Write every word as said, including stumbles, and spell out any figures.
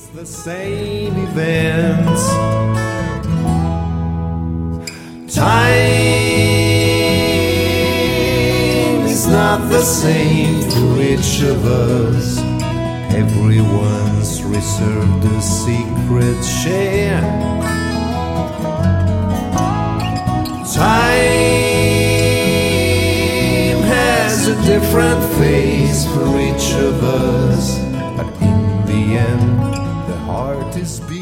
The same events. Time is not the same to each of us. Everyone's reserved a secret share. Time has a different face for each of us, but in the end, the heart is beating.